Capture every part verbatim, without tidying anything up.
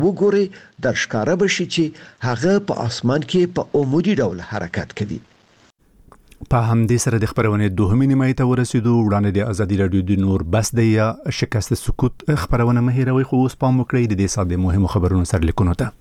وګوري در ښکاره بشي چې هغه په اسمان کې په عمودي ډول حرکت کوي. په همدې سره د خبرونې دوهمې نیمایي ته ورسېدو. وړاندې د ازادي راډیو د نور بس دی یا شکست سکوت خبرونه مه هېروئ، خو اوس پام وکړئ د دې ساعت د مهمو خبرونو سرلیکونو ته.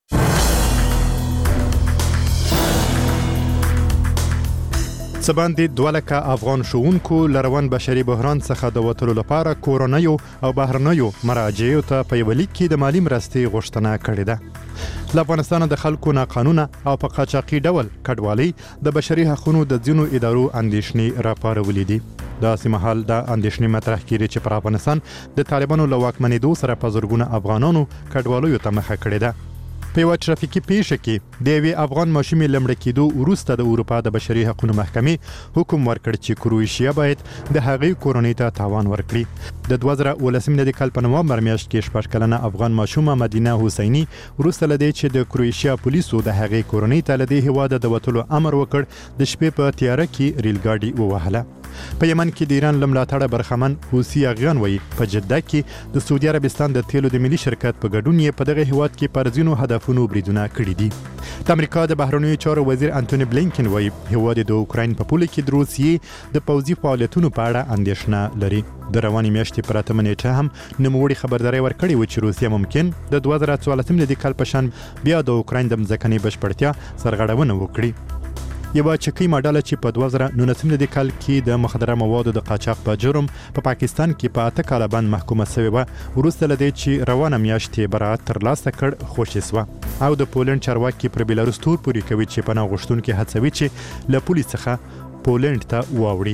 سباندې دوه لکه افغان شوونکو لروان بشري بحران څخه د وتلو لپاره کورونیو او بهرنیو مراجعو ته په یو لیک کې د مالی مرستې غوښتنه کړې ده. له افغانستان د خلکو ناقانونه او په قاچاقي ډول کډوالۍ د بشري حقوقو د ځینو ادارو اندېښنې راپارولې دي. داسې مهال دا اندېښنې مطرح کړي چې پر افغانستان د طالبانو له واکمنېدو سره په زرګونه افغانانو کډوالیو ته مخه کړې ده. په یو ترافیکي پیښه کې د یوې افغان ماشومې لمړه کېدو وروسته د اروپا د بشري حقوقو محکمې حکم ورکړ چې کروشیا باید د هغې کورنۍ ته تاوان ورکړي. د دوه زره اوولسمې د کال په نومبر میاشت کې شپږ کلنه افغان ماشومه مدینه حسینی وروسته له دې چې د کروشیا پولیسو د هغې کورنۍ ته له دې هېواده د وتلو امر وکړ، د شپې په تیاره کې ریل ګاډي ووهله. په یمن کې د ایران له ملاتړه برخمن حوثي اغیان وایي په جده کې د سعودي عربستان د تیلو د ملي شرکت په ګډون یې په دغه هیواد کې پر ځینو هدفونو بریدونه کړي دي. د امریکا د بهرنیو چارو وزیر انټونی بلینکن وایي هیواد د اوکراین په پوله کې د روسیې د پوځي فعالیتونو په اړه اندېښنه لري. د روانې میاشتې پر اتمه نیټه هم نوموړي خبرداری ورکړې و چې روسیه ممکن د دوه زره څوارلسمې د کال په شان بیا د اوکراین د مځکنۍ بشپړتیا سرغړونه وکړي. یوه چکی ماډاله چې په دوه زره نولسم د کال کې د مخدره موادو د قاچاق په جرم په پاکستان کې په اته کاله باندې محکومه شوې و، وروسته له دې چې روانه میاشت یې براءت ترلاسه کړ خوشې شوه. او د پولند چارواکي پر بیلاروس تور پورې کوي چې پناه غوښتونکي هڅوي چې له پولیس څخه پولند ته واوړي.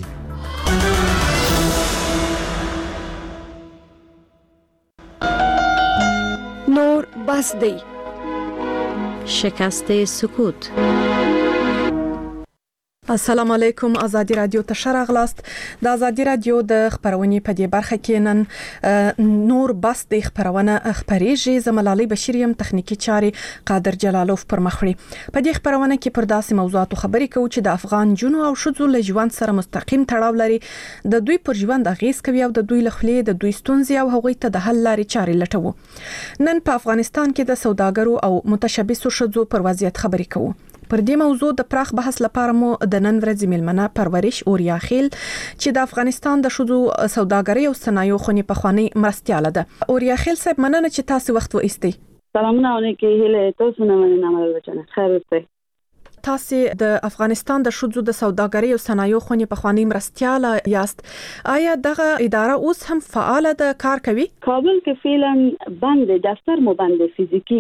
نور بس دی. شکست سکوت. السلام علیکم. ازادي رادیو ته شراغلاست. د ازادي رادیو د خبرونې په دې برخه کې نن نور بس د خبرونه خبرېږي. زملالي بشیریم تخنیکی چاري قادر جلالوف پر مخړي. په دې خبرونه کې پر داسې موضوعاتو خبرې کوو چې د افغان جنو او شذو له ژوند سره مستقیم تړاو لري، د دوی پر ژوند اغیز کوي او د دوی له خلې د دوی ستونزې او هغوی ته د حل لارې چارې لټوو. نن په افغانستان کې د سوداګرو او متشبثو شذو پر وضعیت خبرې کوو. پر دې موضوع د پراخ بحث لپاره مو د نن ورځې ملمنه پرورش اوریا خیل چې د افغانستان د شذو سوداګرۍ او صنایعو خونې په خواني مرستياله ده. اوریا خیل صاحب مننه چې تاسو وخت و ایستئ. سلامونه علیکم. هله تاسو نه مننه مل بچنه. خیر اوسئ. تاسو د افغانستان د شذو د سوداګرۍ او صنایعو خونې په خواني مرستياله یاست. آیا دغه اداره اوس هم فعال ده، کار کوي؟ کابل کې فعلا بند دفتر مو بند فزیکی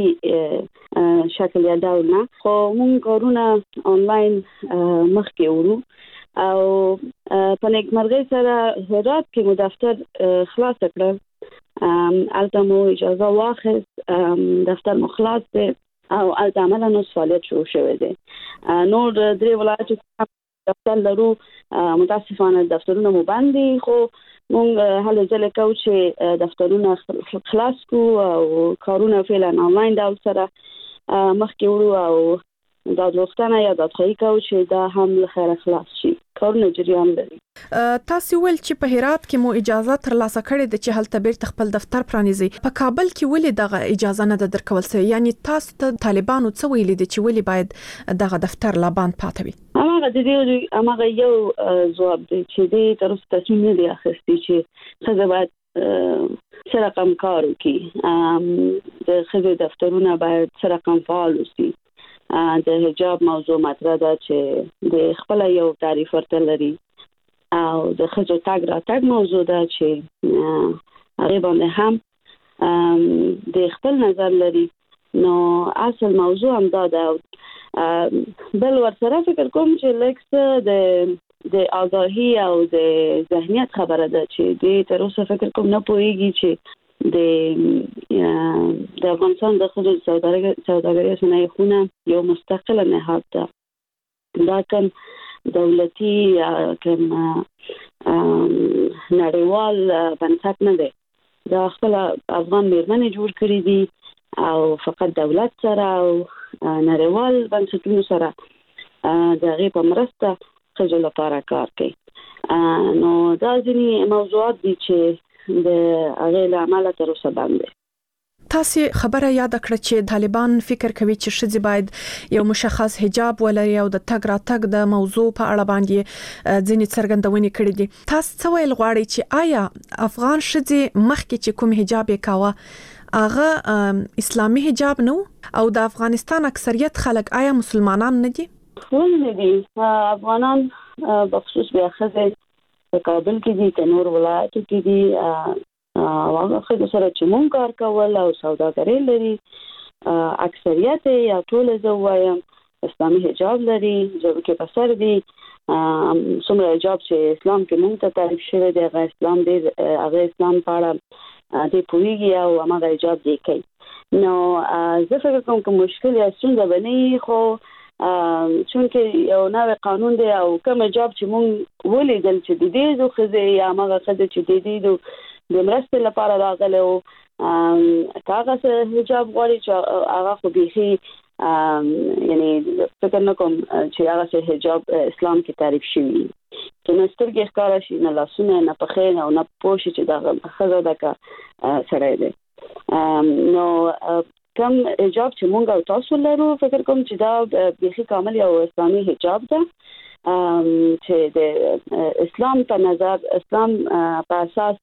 شکل یا ډول نه، خو مونږ کارونه آنلاین مخکې ورو او په نیکمرغۍ سره هرات کې مو دفتر خلاص کړل. البته مو اجازه واخیست، دفتر مو خلاص دی او البته عملا نو فعالیت شروع شوی دی. نور درې ولایتو دفتر لرو، متاسفانه دفترونه مو بند دي، خو مونږ هله ځل کوو چې دفترونه خلاص کو او کارونه فعلا آنلاین ډول سره مخکې ورو او دا دوستانه یا د خی کوو چې دا هم له خیره خلاص شي. کارونه جریان لري. تاسو ول چې په هرات کې مو اجازه ترلاسه کړې د چې هلته بیرته خپل دفتر پرانیزي، په کابل کې ولې دغه اجازه نه درکول سوی؟ یعنی تاسو ته طالبانو څه ویلي دي چې ولې باید دغه دفتر لا باند پاتې وي؟ هغه د دې هغه یو ځواب دی چې دې تر اوسه تصمیم نه دی اخیستی چې څه باید سره کم کار وکړي. د خځې دفترونه باید سره کم فعال وي. د حجاب موضوع مطرح ده چې د خپل یو تعریف ورته لري او د خځو تاګ را تاګ موضوع ده چې هغه باندې هم د خپل نظر لري. نو اصل موضوع هم دا ده. بل ورسره فکر کوم چې لکه د د آگاهی او د ذهنیت خبره ده چې د تر اوسه فکر کوم نه پوهیږي چې د د افغانستان د خصوصي سوداګرۍ صنایع خونه یو مستقله نهاد ده. دا کوم دولتي کوم نړیوال بنسټ نه دی. دا خپل افغان میرمنې جوړ کړی دي او فقط دولت سره او نړیوال بنسټونو سره د غي په مرسته خځو لپاره کار کوي. نو دا ځینې موضوعات دي چې د هغه له عمله تر اوسه باندې. تاسو خبره یاد کړه چې طالبان فکر کوي چې ښځې باید یو مشخص حجاب ولري او د تګ را تګ د موضوع په اړه باندې ځینې څرګندونې کړې دي. تاسو څه ویل غواړئ چې آیا افغان ښځې مخکې چې کوم حجاب یې کاوه هغه اسلامي حجاب نو او د افغانستان اکثریت خلک آیا مسلمانان نه دي؟ ټول نه دي. افغانان بخصوص بیا ښځې په کابل کې دي، په نور ولایتو کې دي، هغه خلک سره چې مونږ کار کول او سوداګري لري اکثریت یا ټول زه وایم اسلامي حجاب لري، جوړ کې بسر دي. څومره حجاب چې اسلام کې مونږ ته تعریف شوی دی هغه اسلام دی، هغه اسلام په اړه د پوریږي او هغه حجاب دی کوي. نو زه فکر کوم چې مشکل یا څنګه بني خو چونکه یو نوې قانون دی او کوم حجاب چې مونږ ولیدل چې د دې زو خزه یا هغه خزه چې د دې د مرستې لپاره راغلی او هغه حجاب غواړي چې هغه خو بيخي یعنی فکر نه کوم چې هغه حجاب اسلام کې تعریف شوی چې نه سترګې ښکاره شي، نه لاسونه، نه پښې، او نه پوه شي چې دا ښځه ده که سړی دی. نو کوم حجاب چې مونږ او تاسو لرو فکر کوم چې دا بيخي کامل یو اسلامي حجاب ده چې د اسلام په نظر اسلام په اساس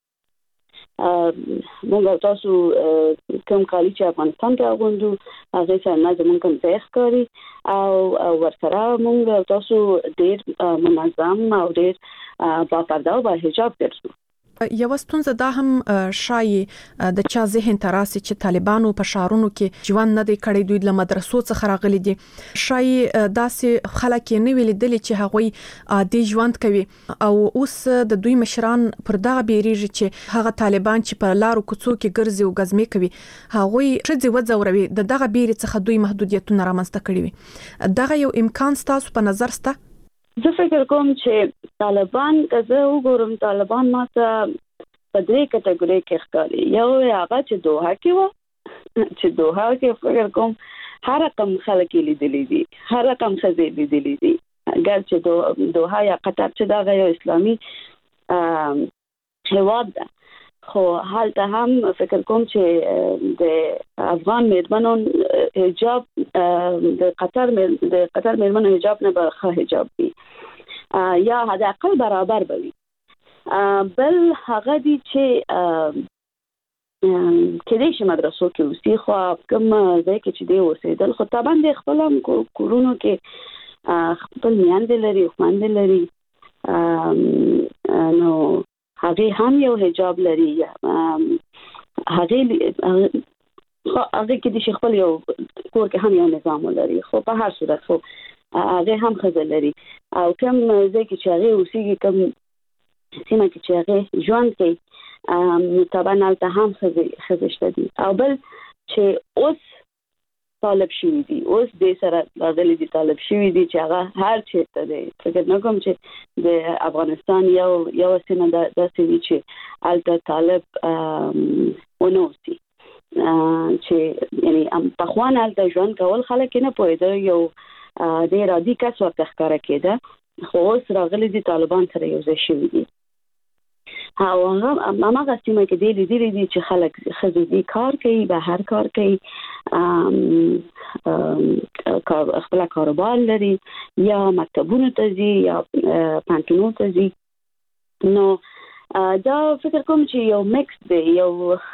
موږ تاسو کوم کالی چې افغانستان ته غوندو هغه څنګه نه زموږ کوم ځای ښکاري او ورسره موږ تاسو ډېر منظم او ډېر با پرده او با حجاب ګرځو. یو ستونزه دا هم شایي د چا ذهن تراسي چې طالبانو په شهرونو کې ژوند نه دی کړی، دوی له مدرسو څخه راغلي دي. شایي داسې خلک یې نه ویل دي چې هغوی عادي ژوند کوي او اوس د دوی مشران پر دغه بیریږي چې هغه طالبان چې په لارو کوڅو کې ګرځي او غزمې کوي هغوی ښځې وځوروي، د دغه بیري څخه دوی محدودیتونه رامنځته کړي وي. دغه یو امکان ستاسو په نظر سته؟ زه فکر کوم چې طالبان که زه وګورم طالبان ماته په درې کټګوري کې ښکاري. یو هغه چې دوحه کې و چې دوحه کې فکر کوم هر رقم خلک لیدلي دي، هر رقم ښځې لیدلي دي، اگر چې دوحه یا قطر چې دا یو اسلامي هیواد ده خو حالته هم فکر کوم چې د افغان میرمنو حجاب د قطر د قطر میرمنو حجاب نه برخه حجاب وي یا حد اقل برابر وي. بل هغه دي چې کله چې مدرسو کې اوسې خو کوم ځای کې چې دی اوسېدل خو طبعا د خپل کورونو کې خپل میاندې لري، خويندې لري، نو هغه هم یو حجاب لري. هغه هغه کې د خپل یو کور کې هم یو نظام لري خو په هر صورت خو هغه هم خزه لري او کوم ځای کې چې هغه اوسېږي کوم سیمه کې چې هغه ژوند کوي طبعا هلته هم خزه خزه شته دي. او بل چې اوس طالب شوی دي، اوس د سره راغلي دي طالب شوی دي چې هغه هر چیرته دي. فکر نه کوم چې د افغانستان یو یو سیمه د داسې وي چې الته طالب ونوسي چې یعنی په خوان الته ژوند کول خلک نه پوهېده، یو ډېر عادي کس ورته ښکاره کېده خو اوس راغلي دي طالبان سره یو ځای شوي دي. او هغه هغه سیمه کې دی لیدلي دي چې خلک ښځې دي کار کوي، بهر کار کوي، خپل کاروبار لري یا مکتبونو ته ځي یا پانتونو ته ځي. نو دا فکر کوم چې یو مکس دی، یو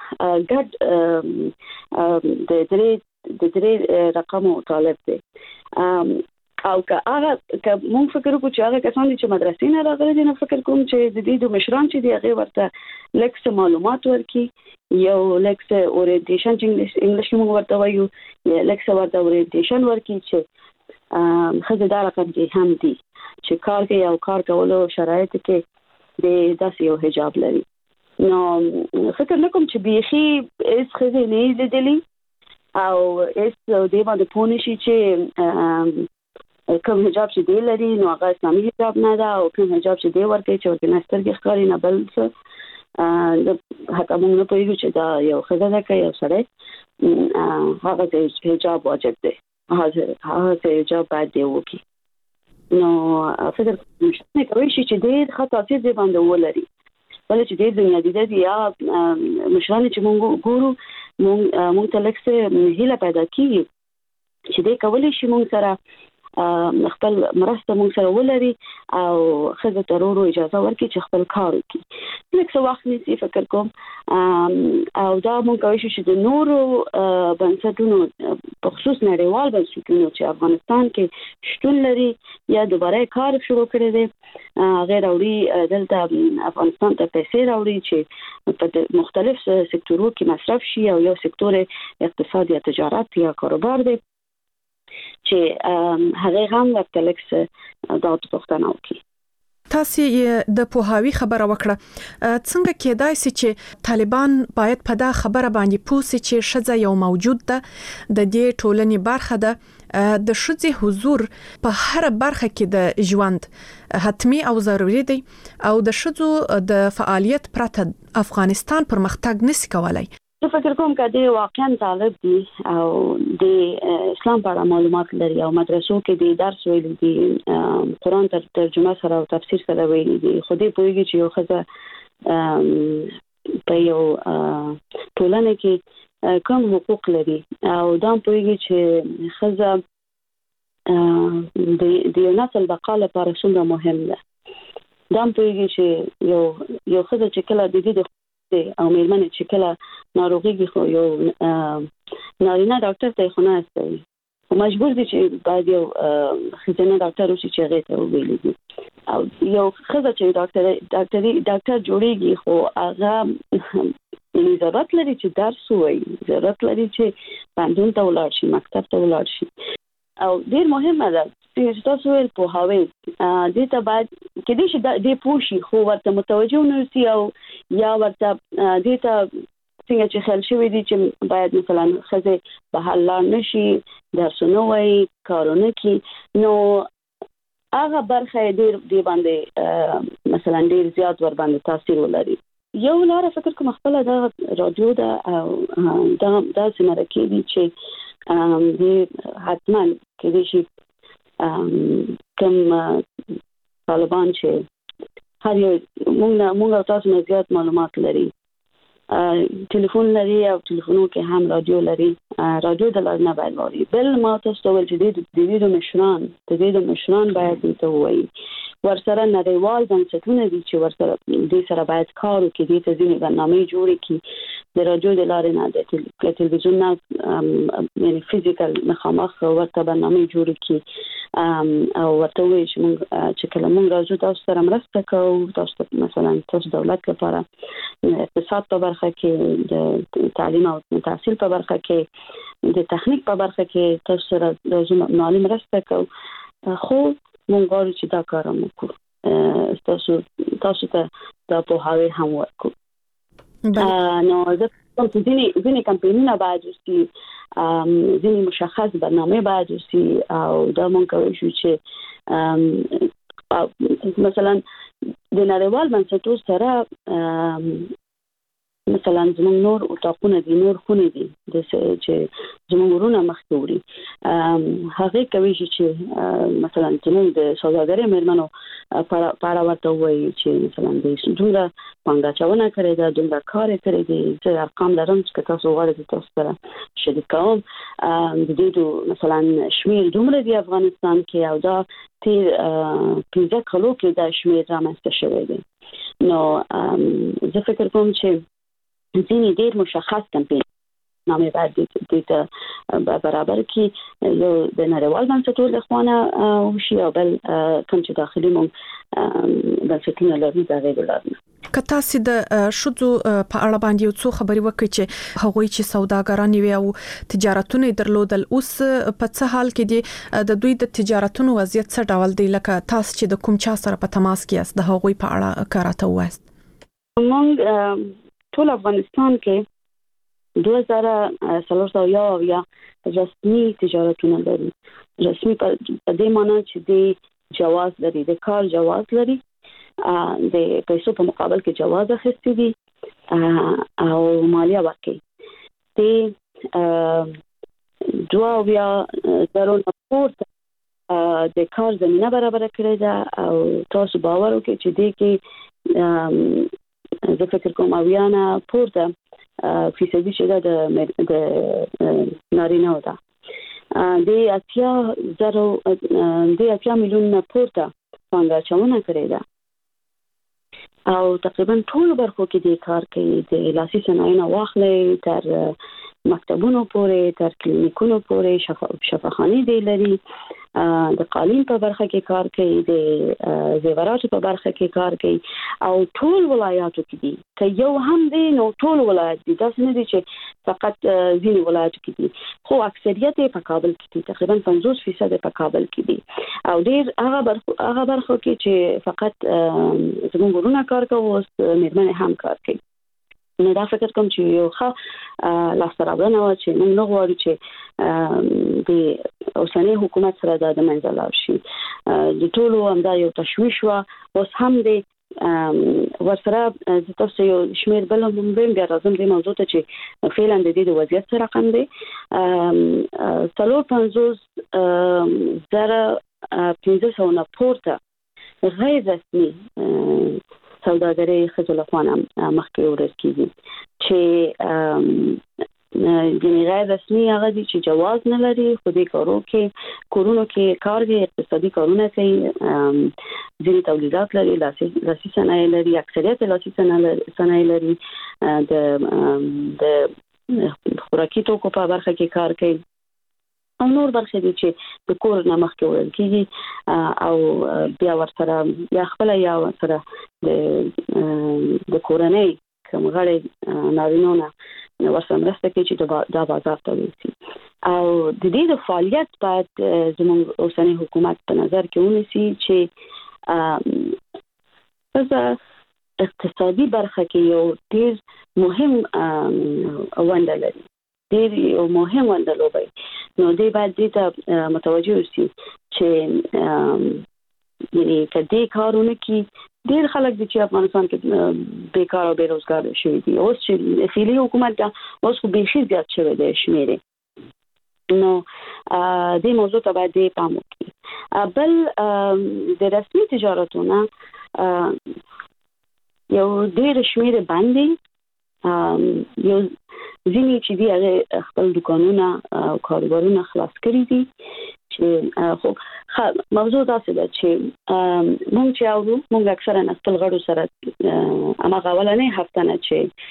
ګډ د درې د درې رقمو طالب دی. او که هغه که مونږ فکر وکړو چې هغه کسان دي چې مدرسې نه راغلي دي، نو فکر کوم چې د دې د مشران چې دی هغه ورته لکس معلومات ورکي، یو لکس اورینټیشن چې انګلیش موږ ورته وایو، یا لکس ورته اورینټیشن ورکي چې خزه دا رقم دي هم دي چې کار کوي او کار کولو شرایط کې د داسې یو حجاب لري. نو فکر نه کوم چې بيخي اس خزه نه لیدلي او اس دې باندې پونه شي چې کوم حجاب چې دی لري نو هغه اسلامي حجاب نه ده او کوم حجاب چې دی ورکوي چې ورته نسترګې ښکاري نه بل څه حتی موږ نه پوهېږو چې دا یو ښځه ده که یو سړی هغه حجاب واجب دی، هغه حجاب باید دی وکړي. نو فکر نه کوي شي چې ډېر ښه تاثیر دې باندې ولري. بله چې ډېر بنیادي دی یا مشران چې موږ ګورو مونږ مونږ ته لکه هیله پیدا کیږي چې دې کولای شي مونږ سره خپل مرسته مونږ سره ولري او خزه ترورو اجازه ورکړي چې خپل کار وکړي. لکه څه وخت نسی فکر کوم او دا مونږ کوي چې د نورو بنسټونو په خصوص نړیوال بنسټونو چې افغانستان کې شتون لري یا دوباره کار شروع کړي دي غیر اوري دلته افغانستان ته پیسې راوړي چې په مختلف سکتورو کې مصرف شي او یو سکتور اقتصاد یا تجارت یا کاروبار دی چې هغه هم ورته لکه دا پوښتنه وکړي. تاسو د پوهاوی خبره وکړه څنګه کېدای شي چې طالبان باید په دا خبره باندې پوښتنه چې شذ یو موجود ده د دې ټولنې برخه ده د شذ حضور په هر برخه کې د ژوند حتمی او ضروري دی او د شذ د فعالیت پرته افغانستان پرمختګ نشي کولای. زه فکر کوم چې د واقعا طالب دي او د اسلام په اړه معلومات لري او مدرسو کې د درس ویل دي قرآن تر ترجمه سره او تفسیر سره ویل دي خو دې پوهیږي چې یو خزه په یو ټولنه کې کوم حقوق لري او دا پوهیږي چې خزه د د یو نسل بقا لپاره څومره مهم ده. دا پوهیږي چې یو یو خزه چې کله د دې او مېرمنې چې کله ناروغي خو یو نارینه ډاکټر ته خو نه استوي او مجبور دي چې باید یو خزانه ډاکټر وشي چې هغه ته ویلي دي او یو خزه چې ډاکټر ډاکټري ډاکټر جوړيږي خو هغه ضرورت لري چې درس وایي ضرورت لري چې پوهنتون ته ولاړ شي مکتب ته ولاړ شي او ډیر مهمه ده چې تاسو ول په هاوی دې ته باید کې دې چې دې پوښي خو ورته متوجه ونوسي او یا ورته دې ته څنګه چې خل شوی دي چې باید مثلا خزه به حل نشي درسونه وایي کارونه کې نو هغه برخه ډیر دی باندې مثلا ډیر زیات ور باندې تاثیر ولري. یو لار فکر کوم خپل د رادیو دا او دا د سمره کې دي چې د حتما کې دي چې کوم طالبان چې هر یو موږ موږ تاسو نه زیات معلومات لري ټلیفون لري او ټلیفونو کې هم رادیو لري رادیو د لار نه باید واري بل ما تاسو ول چې د دې د مشران د دې د مشران باید ته وایي ورسره نړیوال بنسټونه دي چې ورسره دې سره باید کار وکړي دې ته ځینې برنامه جوړ کړي د رادیو د لارې نه د ټلویزیون نه یعنی فزیکل مخامخ ورته برنامه جوړ کړي او ورته وایي چې موږ چې کله موږ راځو تاسو سره مرسته کوو تاسو مثلا تاسو دولت لپاره اقتصاد په برخه کې د تعلیم او تحصیل په برخه کې د تخنیک په برخه کې تاسو سره د مالی مرسته کوو خو مونږ غواړو چې دا کار وکړو تاسو تاسو ته دا په هاوی هم ورکو نو زه کوم ځینې ځینې کمپاینونه باید وسي ځینې مشخص برنامه باید وسي او دا مونږ کوي چې مثلا د نړیوال بنسټونو سره مثلا زموږ نور اتاقونه دي نور خونه دي د چې زموږ ورونه مخکې وړي هغه کوي چې مثلا زموږ د سوداګرۍ مېرمنو په اړه ورته وایي چې مثلا د دومره پانګاچونه کړې ده دومره کار کړی دی چې ارقام لرم چې تاسو غواړئ تاسو سره شریک کوم د دې مثلا شمیر دومره دی افغانستان کې او دا تیر پنځه کلو کې دا شمیر رامنځته شوی دی نو زه فکر کوم چې ځینې ډېر مشخص کمپاین نامې باید د ته برابر کې یو د نړیوال بنسټونو له خوا وشي او بل کوم چې داخلي مونږ بنسټونه لري دا غوړل که تاسو د شذو په اړه باندې یو څو خبري وکړئ چې هغوی چې سوداګران وي او تجارتونه درلودل اوس په څه حال کې دي د دوی د تجارتونو وضعیت څه ډول دی لکه تاسو چې د کوم چا سره په تماس کې یاست د هغوی په اړه کاراته وایست مونږ ټول افغانستان کې دوه هزار څلور سوه یا رسمي تجارتونه لري رسمي په دې معنی چې د جواز لري د کار جواز لري د پیسو په مقابل کې جواز اخیستی دي او مالیه ورکړي د دوه یا درون پورت د کار زمينه برابر کړی ده او تاسو باور وکړئ چې دې کې زه فکر کوم اویانا پورته فیصدي چې د د نارینه ده د اتیا زرو د اتیا میلیون نه پورته څنګه چونه کړی ده او تقریبا ټول برخو کې د کار کوي د لاسي صنایع واخلې تر مکتبونو پورې تر کلینیکونو پورې شفا شفاخانه دی لري د قالین په برخه کې کار کوي د زیوراتو په برخه کې کار کوي او ټول ولایاتو کې دي که یو هم دی نو ټول ولایت دي دا نه دي چې فقط ځینې ولایاتو کې دي خو اکثریت په کابل کې دي تقریبا پنځوس فیصد په کابل کې دي او ډیر هغه برخه هغه برخه کې چې فقط زموږ ورونه کار کوي او مېرمنې هم کار کوي نو دا فکر کوم چې یو ښه لاستراوړنه و چې موږ نه غواړو چې د اوسنۍ حکومت سره دا د منځه لاړ شي د ټولو همدا یو تشویش و اوس هم دی ورسره د تاسو یو شمیر بل هم بیا راځم د موضوع ته چې فعلا د دې د وضعیت سره رقم دی څلور پنځوس زره پنځه سوه نه پورته غیر رسمي سوداګري خزل افغان مخکې ورس کیږي چې د غیر رسمي هغه دي چې جواز نه لري خو دې کارو کې کورونو کې کار کوي اقتصادي کارونه کوي ځینې تولیدات لري لاسي لاسي صنایع لري اکثریت لاسي صنایع لري د د خوراکي توکو په برخه کې کار کوي او نور برخه دي چې د کور نه مخکې ورل کیږي او بیا ورسره یا خپل یا ورسره د د کورنۍ کوم غړي نارینونه ورسره مرسته کوي چې دا بازار ته ورسي او د دې د فعالیت باید زموږ اوسنۍ حکومت په نظر کې ونیسي چې پس اقتصادي برخه کې یو ډیر مهم ونده لري ډیر یو مهم ونده لوبي نو دې باید دې ته متوجه اوسي چې یعنی کدی کارونه کې ډیر خلک د چې افغانستان کې بیکار او بیروزګار شوي دي اوس چې فعلی حکومت دا اوس خو به شي زیات شوی دی شمیره نو دې موضوع ته باید پام وکړي بل د رسمي تجارتونه یو ډیر شمیره باندې یو ځینې چې دی هغه خپل دکانونه او کاروبارونه خلاص کړی دي چې خو موضوع تاسو ده چې مونږ چې اورو مونږ اکثرا خپل غړو سره اما غوالنه هفته نه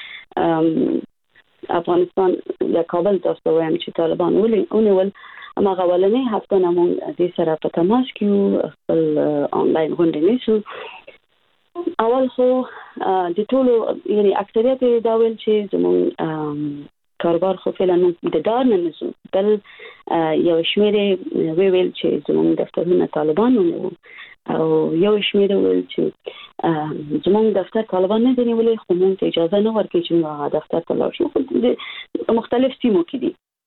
چې افغانستان یا کابل تاسو وایم چې طالبان ولې اونول اما غوالنه هفته نه مونږ د سره په تماس کې خپل آنلاین غونډې نیسو اول خو د ټولو یعنی اکثریت دا ویل چې زموږ کاروبار خو فعلا د دار نه نسو بل یو شمیره وی ویل چې زموږ دفترونه طالبانونه او یو شمیره ویل چې زموږ دفتر طالبان نه دی نیولې خو موږ ته اجازه نه ورکړي چې موږ دفتر ته لاړ شو په مختلف سیمو کې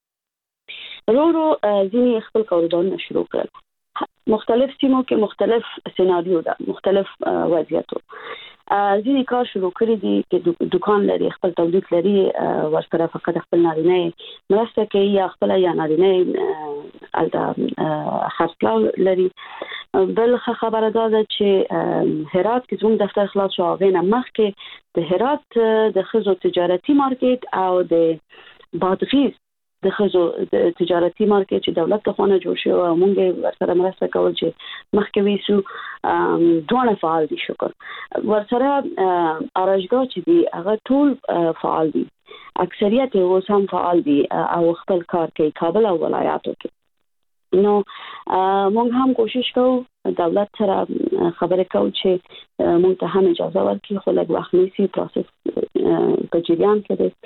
دي ورو ځینې خپل کاروبارونه شروع کړل مختلف سیمو کې مختلف سيناریو ده مختلف وضعیتو ځینې کار شروع کړی دي چې دکان لري خپل تولید لري ورسره فقط خپل نارینه مرسته کوي یا خپل یا نارینه الته خرڅلاو لري بل خبره ده چې هرات کې زموږ دفتر خلاص شو هغه نه مخکې د هرات د خزو تجارتي مارکیټ او د بادغیس د خزو د تجارتي مارکیټ چې دولت ته خونه جوړ شو او موږ ورسره مرسته کول چې مخکې ویسو دوه فعال دي شکر ورسره ارشګا چې دی هغه ټول فعال دي اکثریت یې هم فعال دي او خپل کار کوي کابل او ولایاتو کې نو موږ هم کوشش کوو دولت سره خبرې کوو چې موږ ته هم اجازه ورکړي خو لږ وخت نیسي پروسس په جریان کې دی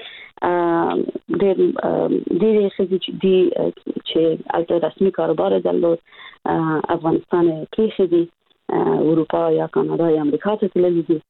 ډېر ډېرې ښځې دي چې الته رسمي کاروبار درلود افغانستان کې دي اروپا یا کاناډا یا امریکا ته تللي دي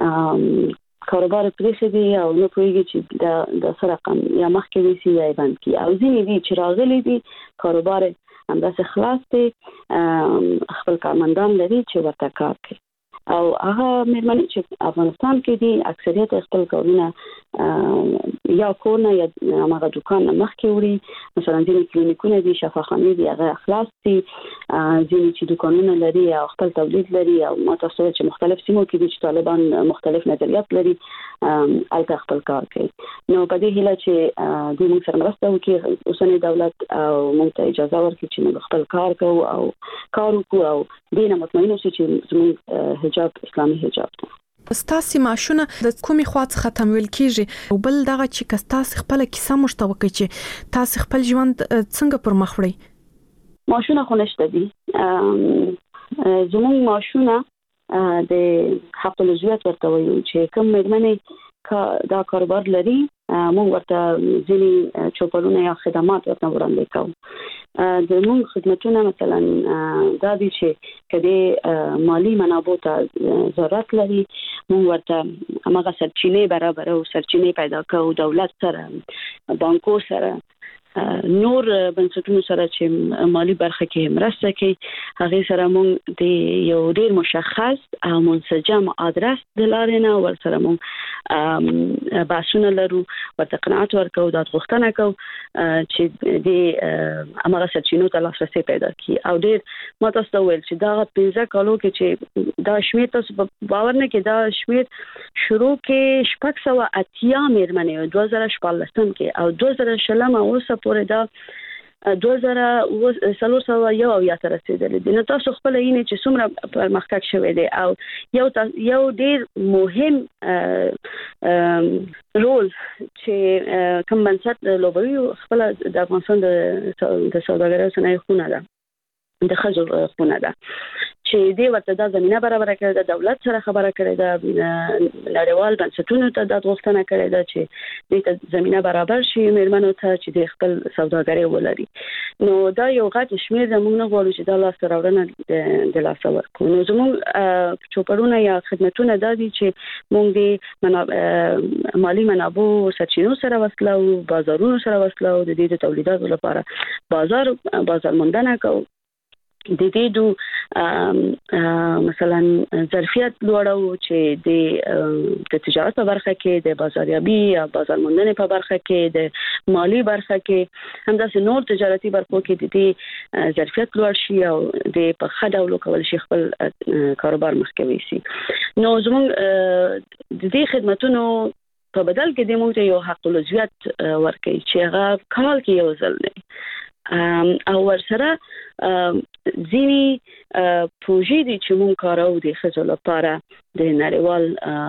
کاروبار پرې دي او نو پوهیږي چې د سره رقم یا مخکې وسی یا بند کی او ځینې دي چې راغلي دي کاروبار همداسې خلاص دي خپل کارمندان لري چې ورته کار کوي او هغه مېرمنې چې افغانستان کې دي اکثریت خپل کارونه یا کورنه یا هغه دکان مخکې وړي. مثلا ځینې کلینیکونه دي، شفاخانې دي، هغه خلاص دي، ځینې چې دکانونه لري او خپل تولید لري او ما تاسو چې مختلف سیمو کې دي چې طالبان مختلف نظریات لري البته خپل کار کوي. نو په دې هیله چې د موږ سره مرسته وکړي اوسنی دولت او موږ ته اجازه ورکړي چې موږ خپل کار کوو او کار وکړو او دینه مطمئن اوسو چې زموږ حجاب اسلامي حجاب ده. ستاسو ماشونه د کومي خوا څخه تمویل کیږي او بل دغه چې کستاس خپل کیسه مشتوکه چې تاسو خپل ژوند څنګه پر مخ وړي؟ ماشونه خو نشته دي. زموږ ماشونه د حق العضویت ورته وایو چې کوم مېرمنې دا کاروبار لري موږ ورته ځینې چوپړونه یا خدمات ورته وړاندې کوو. د موږ خدمتونه مثلا دا دي چې کله مالی منابع ته ضرورت لري موږ ورته هغه سرچینې برابر او سرچینې پیدا کوو، دولت سره، بانکو سره، نور بنسټونو سره چې مالی برخه کې مرسته کوي. هغه سره موږ د یو ډیر مشخص او منسجم ادرس د لارې نه ور سره موږ باسونه لرو، ورته قناعت ورکو، دا غوښتنه کوو چې د امغه سرچینو ته لاسرسي پیدا کړي. او ډیر ما تاسو ویل چې دا پنځه کالو کې چې دا شمیر تاسو باور نه کې دا شمیر شروع کې شپږ سوه اتیا مېرمنې دوه زره شپږ کې او دوه زره شلم اوسه پورې دا دوه زره څلور سوه یو او یا تر رسیدلې دي. نو تاسو خپل یې چې څومره پرمختګ شوی دی او یو یو ډیر مهم رول چې کوم بنسټ لوبوي خپل د افغانستان د سوداګرۍ صنایع خونه ده، د خځو خونه ده چې دې ورته د زمينه برابر کړې ده، دولت سره خبره کړې ده، نړیوال بنسټونو ته د غوښتنه کړې ده چې دې ته زمينه برابر شي مېرمنو ته چې د خپل سوداګرۍ ولري. نو دا یو غټ شمیر زموږ نه غواړو چې دا لاس راوړنه د لاس ورکو. نو زموږ چوپړونه یا خدمتونه دا دي چې موږ د مالی منابع سرچینو سره وسلو، بازارونو سره وسلو، د دې د تولیداتو لپاره بازار بازار موندنه کوو، د دې دو مثلا ظرفیت لوړو چې د تجارت په برخه کې، د بازاریابي یا بازار موندنې په برخه کې، د مالی برخه کې، همداسې نور تجارتي برخو کې د دې ظرفیت لوړ شي او د په ښه ډول کول شي خپل کاروبار مخکې ویسي. نو زموږ د دې خدماتونو په بدل کې د موږ یو حق العضویت ورکړي چې هغه کال کې یو ځل نه او ورسره ځینی پروژې دي چې مونږ کارو دي خځو لپاره د نړیوال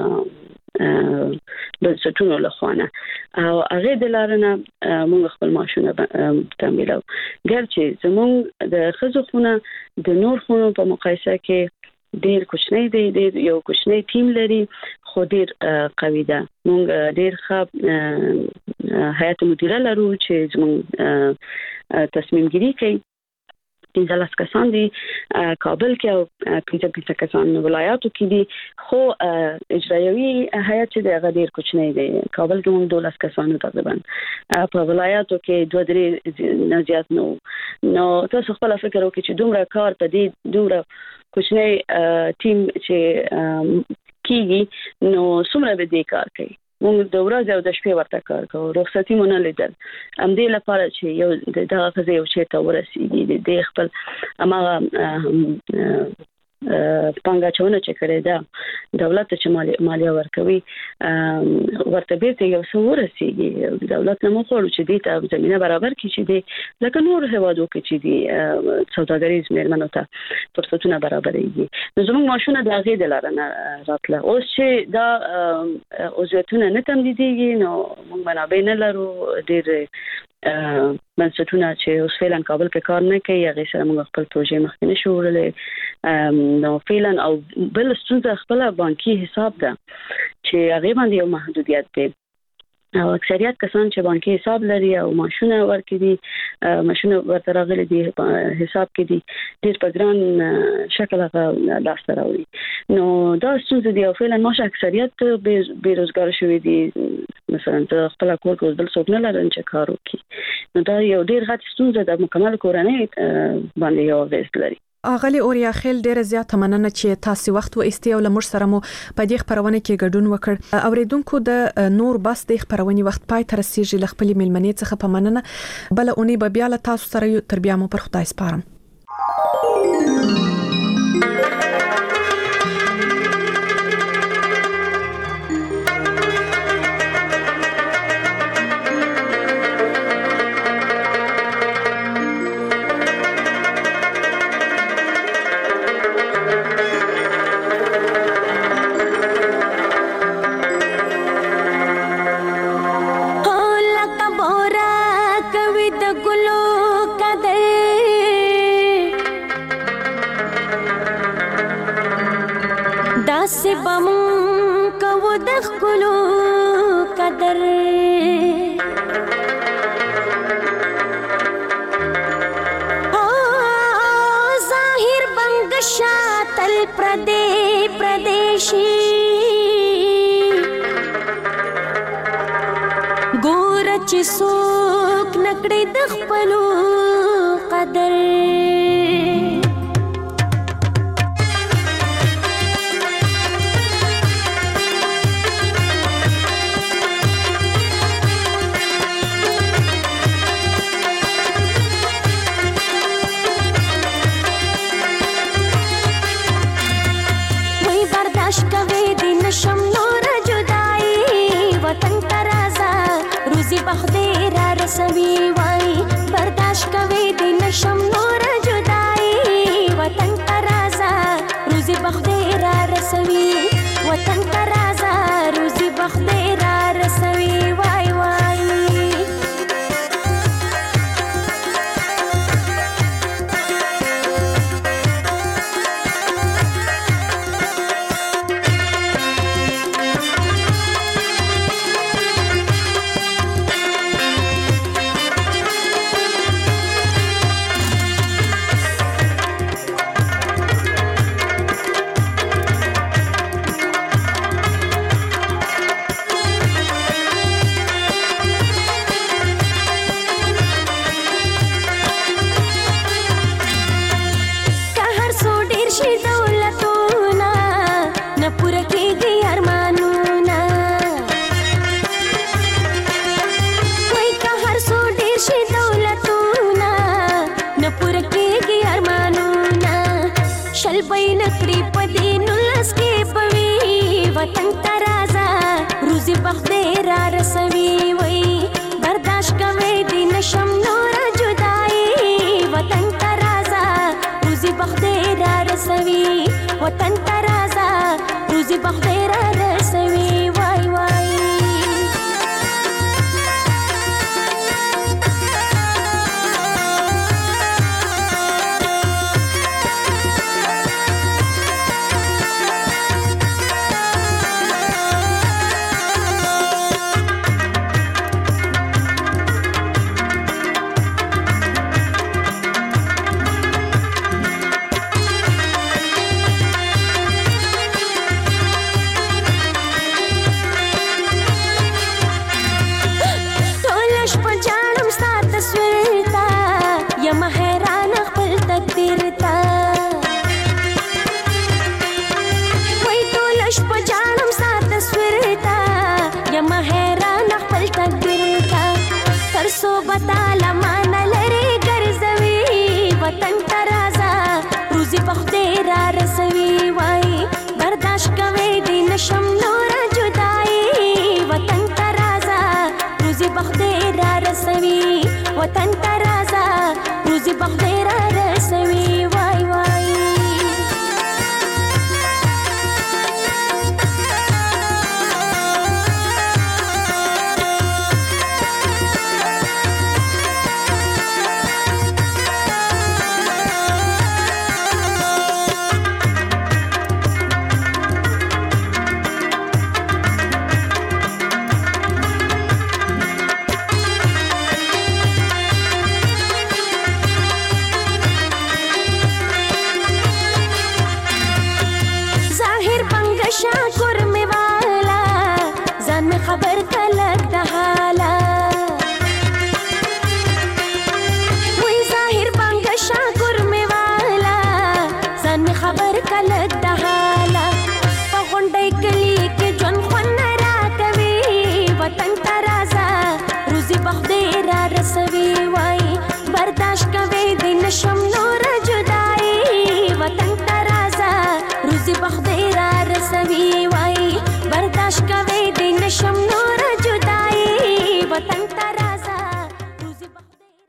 بنسټونو لخوا نه او هغه د لارنه مونږ خپل ماشونه تمویلو. ګرچې زمونږ د خځو خونه د نور خونو په مقایسه کې ډیر کوچنی دی، ډیر یو کوچنی ټیم لري خو ډیر قوي ده. مونږ ډیر ښه هیئت مدیره لرو چې زمونږ تصمیم گیری کوي. پنځه لس کسان دي کابل کې او پنځه پنځه کسان ولایاتو کې دي، خو اجرایوي هیئت چې د غډیر کوچنی دی. کابل کې موږ دولس کسان تقریبا، په ولایاتو کې دوه درې نه زیات نو نو تاسو خپل فکر وکړئ چې دومره کار په دې دومره کوچنی ټیم چې کیږي نو څومره به دې کار کوي. موږ د ورځې او د شپې ورته کار کوو، رخصتي مونږ نه لیدل ام دې لپاره چې یو دغه ځای یو چې ته ورسېږي د خپل امغه پنګا چونه چې کړی دا دولت چې مالیه ورکوي ورته بیرته یو څو ورسېږي. دولت نه مخورو چې دې ته زمينه برابر کړي چې دې لکه نور هوادو کې چې دې سوداګریز مېرمنو ته فرصتونه برابرېږي. نو زموږ ماشونه د هغې د لاره نه راتله. اوس چې دا عضویتونه نه تمدیدېږي نو موږ منابع نه لرو، ډېر بنسټونه چې اوس فعلا کابل کې کار نه کوي هغه سره موږ خپل پروژې مخکې نشو وړلی. نو فعلا او بل ستونزه خپل بانکي حساب ده چې هغه باندې یو محدودیت دی او اکثریت کسان چې بانکي حساب لري او ماشونه ورکړي دي، ماشونه ورته راغلي دي حساب کې دي، ډېر په ګران شکل هغه لاسته راوړي. نو دا ستونزه دی او فعلا ماشه اکثریت بیروزګار شوي دي. مثلا ته خپل کور کې بل څوک نه لري چې کار وکړي. نو دا یو ډېر غټ ستونزه ده، مکمل کورنۍ باندې یو اغېز لري. اغلی اوریا خیل ډیره زیاته مننه چې تاسو وخت و ایستي او لمر سره مو په دې خبرونه کې ګډون وکړ. اوریدونکو د نور بس د خبرونې وخت پای تر رسیدي لخپل ملمنې څخه په مننه بل اونې به بیا له تاسو سره تر بیا مو پر خدای سپارم. से बम को दखलो कदर ओ जाहिर बंगशा तल प्रदे प्रदेशी गोरच सोक नकड़े दखलो कदर नशम नूर जुदाई वतन तराजा रुजी बख्देरा रसवी